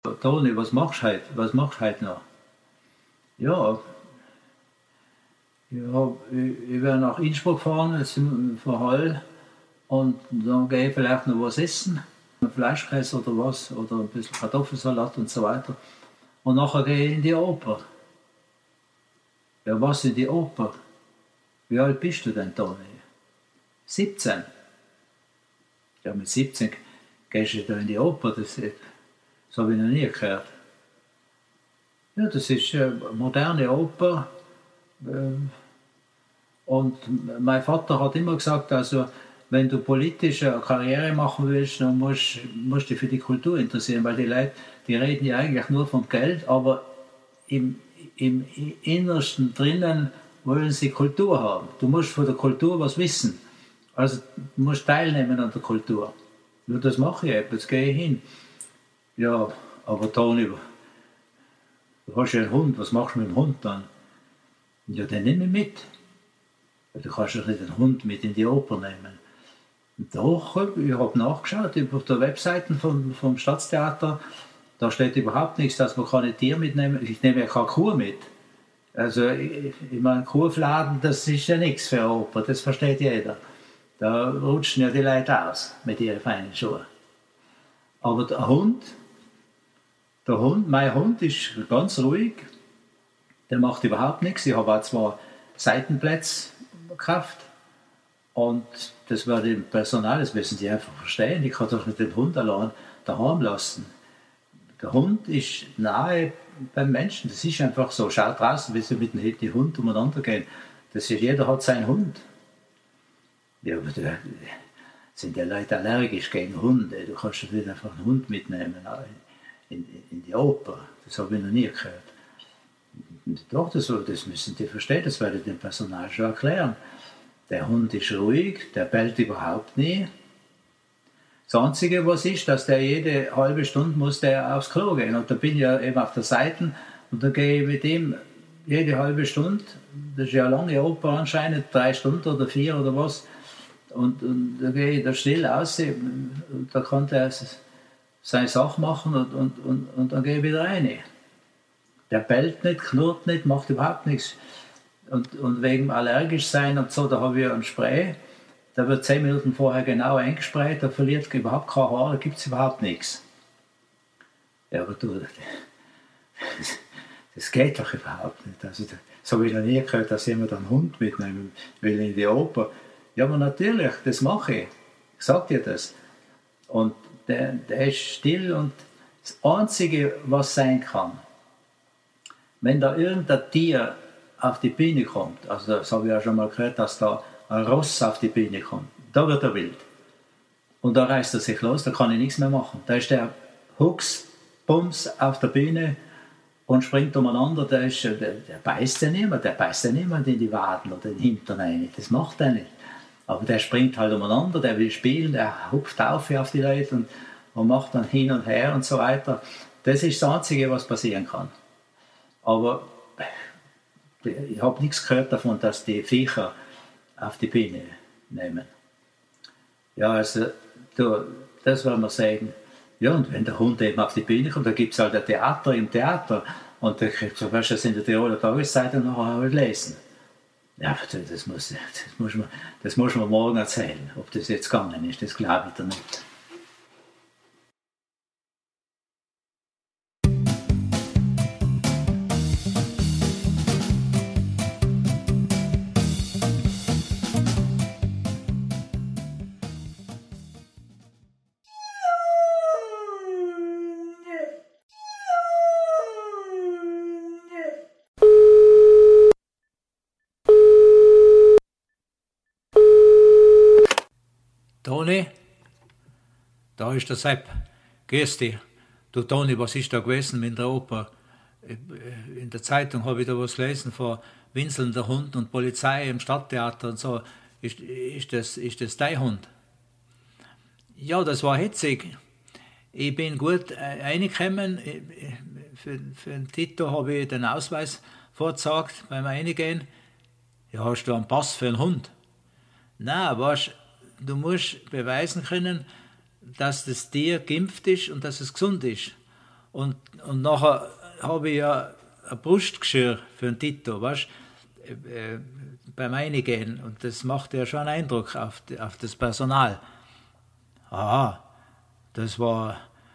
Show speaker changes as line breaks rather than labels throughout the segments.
Toni, was machst du heute? Was machst du heute noch? Ja, ich werde nach Innsbruck fahren, jetzt von Hall. Und dann gehe ich vielleicht noch was essen. Ein Fleischkäse oder was, oder ein bisschen Kartoffelsalat und so weiter. Und nachher gehe ich in die Oper. Ja, was in die Oper? Wie alt bist du denn, Toni? 17. Ja, mit 17 gehst du da in die Oper, das habe ich noch nie gehört. Ja, das ist eine moderne Oper. Und mein Vater hat immer gesagt, also wenn du politisch eine Karriere machen willst, dann musst du dich für die Kultur interessieren, weil die Leute, die reden ja eigentlich nur vom Geld, aber im Innersten drinnen wollen sie Kultur haben. Du musst von der Kultur was wissen. Also du musst teilnehmen an der Kultur. Ja, das mache ich eben, jetzt gehe ich hin. Ja, aber Toni, du hast ja einen Hund, was machst du mit dem Hund dann? Ja, den nehme ich mit. Du kannst doch nicht einen Hund mit in die Oper nehmen. Doch, ich habe nachgeschaut auf der Webseite vom Staatstheater, da steht überhaupt nichts, dass man keine Tiere mitnehmen kann. Ich nehme ja keine Kuh mit. Also, ich meine, Kuhfladen, das ist ja nichts für eine Oper, das versteht jeder. Da rutschen ja die Leute aus mit ihren feinen Schuhen. Aber mein Hund ist ganz ruhig, der macht überhaupt nichts. Ich habe auch 2 Seitenplätze gekauft. Und das wird im Personal, das müssen die einfach verstehen. Ich kann doch nicht den Hund allein daheim lassen. Der Hund ist nahe beim Menschen. Das ist einfach so. Schaut draußen, wie sie mit dem Hund umeinander gehen. Jeder hat seinen Hund. Ja, aber da sind die Leute allergisch gegen Hunde. Du kannst doch nicht einfach einen Hund mitnehmen in die Oper. Das habe ich noch nie gehört. Doch, das müssen die verstehen. Das werde ich dem Personal schon erklären. Der Hund ist ruhig, der bellt überhaupt nie. Das Einzige, was ist, dass der jede halbe Stunde muss der aufs Klo gehen. Und da bin ich ja eben auf der Seite und dann gehe ich mit ihm jede halbe Stunde, das ist ja eine lange Oper anscheinend, 3 Stunden oder 4 oder was, und da gehe ich da still raus und da kann der seine Sache machen und dann gehe ich wieder rein. Der bellt nicht, knurrt nicht, macht überhaupt nichts. Und wegen allergisch sein und so, da habe ich ein Spray, da wird 10 Minuten vorher genau eingesprayt, da verliert überhaupt kein Haar, da gibt es überhaupt nichts. Ja, aber du, das geht doch überhaupt nicht. Also, das habe ich noch nie gehört, dass jemand einen Hund mitnehmen will in die Oper. Ja, aber natürlich, das mache ich. Ich sage dir das. Und der ist still und das Einzige, was sein kann, wenn da irgendein Tier auf die Bühne kommt, also das habe ich ja schon mal gehört, dass da ein Ross auf die Bühne kommt, da wird er wild. Und da reißt er sich los, da kann ich nichts mehr machen. Da ist der Hux, Bums auf der Bühne und springt umeinander, der beißt ja niemand, in die Waden oder in den Hintern rein, das macht er nicht. Aber der springt halt umeinander, der will spielen, der hupft auf die Leute und macht dann hin und her und so weiter. Das ist das Einzige, was passieren kann. Aber ich habe nichts gehört davon, dass die Viecher auf die Bühne nehmen. Ja, also, das werden wir sagen. Ja, und wenn der Hund eben auf die Bühne kommt, dann gibt es halt ein Theater im Theater. Und da kriegst du das in der Tiroler Tageszeitung nachher lesen. Ja, das muss man morgen erzählen. Ob das jetzt gegangen ist, das glaube ich dir nicht. Toni, da ist der Sepp. Grüß dich. Du Toni, was ist da gewesen mit der Oper? In der Zeitung habe ich da was gelesen von winselnder Hund und Polizei im Stadttheater und so. Ist das dein Hund? Ja, das war hitzig. Ich bin gut reingekommen. Für den Tito habe ich den Ausweis vorgezeigt beim Reingehen. Ja, hast du einen Pass für einen Hund? Nein, weißt du, musst beweisen können, dass das Tier geimpft ist und dass es gesund ist. Und nachher habe ich ja ein Brustgeschirr für einen Tito, weißt beim Eingehen. Und das macht ja schon einen Eindruck auf das Personal. Aha, das war,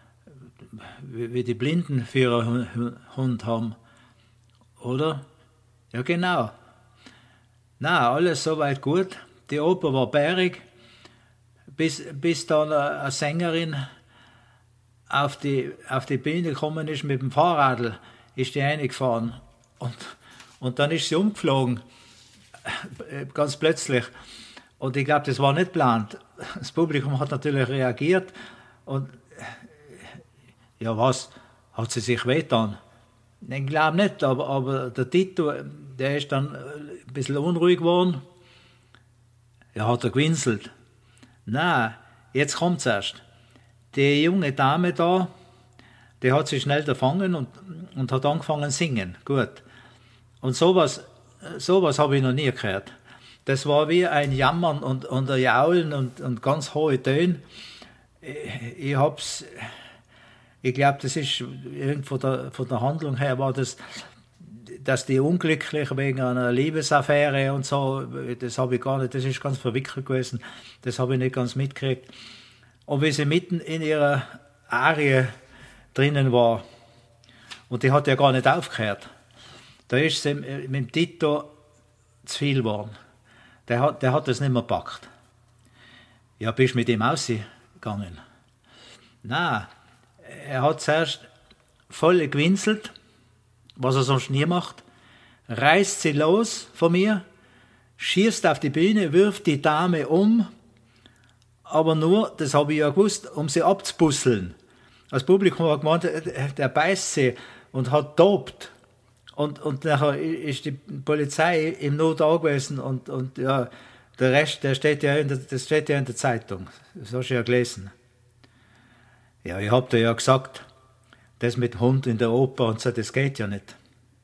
wie die Blindenführerhund haben, oder? Ja, genau. Na, alles soweit gut. Die Oper war bärig, bis dann eine Sängerin auf die Bühne gekommen ist mit dem Fahrradl, ist die reingefahren. Und dann ist sie umgeflogen, ganz plötzlich. Und ich glaube, das war nicht geplant. Das Publikum hat natürlich reagiert. Und ja, was? Hat sie sich wehgetan? Ich glaube nicht, aber der Tito, der ist dann ein bisschen unruhig geworden. Ja, hat er gewinselt. Nein, jetzt kommt's erst. Die junge Dame da, die hat sich schnell erfangen und hat angefangen zu singen. Gut. Und sowas habe ich noch nie gehört. Das war wie ein Jammern und ein Jaulen und ganz hohe Töne. Ich glaube, das ist von der Handlung her war das, dass die unglücklich wegen einer Liebesaffäre und so, das habe ich gar nicht, das ist ganz verwickelt gewesen, das habe ich nicht ganz mitgekriegt. Und wie sie mitten in ihrer Arie drinnen war, und die hat ja gar nicht aufgehört, da ist sie mit dem Tito zu viel geworden. Der hat das nicht mehr gepackt. Ja, bist du mit ihm ausgegangen? Nein, er hat zuerst voll gewinselt, was er sonst nie macht, reißt sie los von mir, schießt auf die Bühne, wirft die Dame um, aber nur, das habe ich ja gewusst, um sie abzubusseln. Das Publikum hat gemeint, der beißt sie und hat tobt. Und nachher ist die Polizei im Not gewesen und ja, der Rest, das steht ja in der Zeitung. Das hast du ja gelesen. Ja, ich hab dir ja gesagt, das mit Hund in der Oper und so, das geht ja nicht.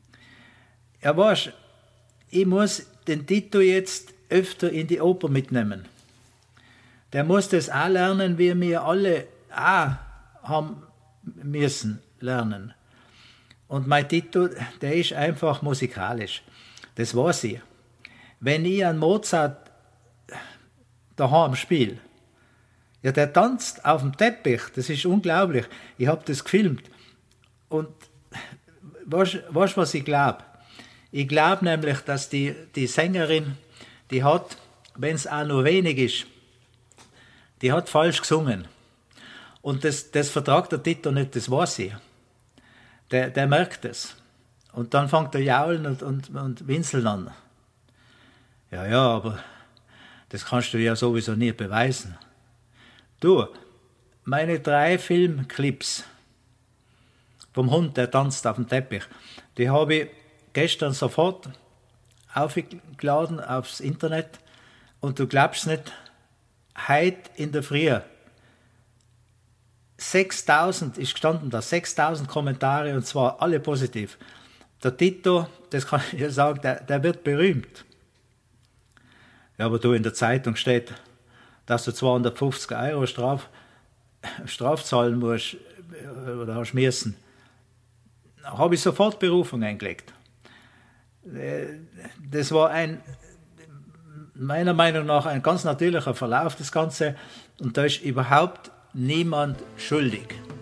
Ja, weißt, ich muss den Tito jetzt öfter in die Oper mitnehmen. Der muss das auch lernen, wie wir alle auch haben müssen lernen. Und mein Tito, der ist einfach musikalisch. Das weiß ich. Wenn ich einen Mozart daheim spiele, ja, der tanzt auf dem Teppich, das ist unglaublich. Ich habe das gefilmt. Und weißt du, was ich glaube? Ich glaube nämlich, dass die Sängerin, die hat, wenn es auch nur wenig ist, die hat falsch gesungen. Und das vertragt der Tito nicht, das weiß ich. Der merkt es. Und dann fängt er jaulen und winseln an. Ja, aber das kannst du ja sowieso nie beweisen. Du, meine 3 Filmclips vom Hund, der tanzt auf dem Teppich, die habe ich gestern sofort aufgeladen aufs Internet und du glaubst nicht, heute in der Früh 6.000 ist gestanden da, 6.000 Kommentare und zwar alle positiv. Der Tito, das kann ich dir sagen, der wird berühmt. Ja, aber du in der Zeitung steht, dass du 250 € Straf zahlen musst oder hast müssen. Da habe ich sofort Berufung eingelegt. Das war meiner Meinung nach ein ganz natürlicher Verlauf, das Ganze, und da ist überhaupt niemand schuldig.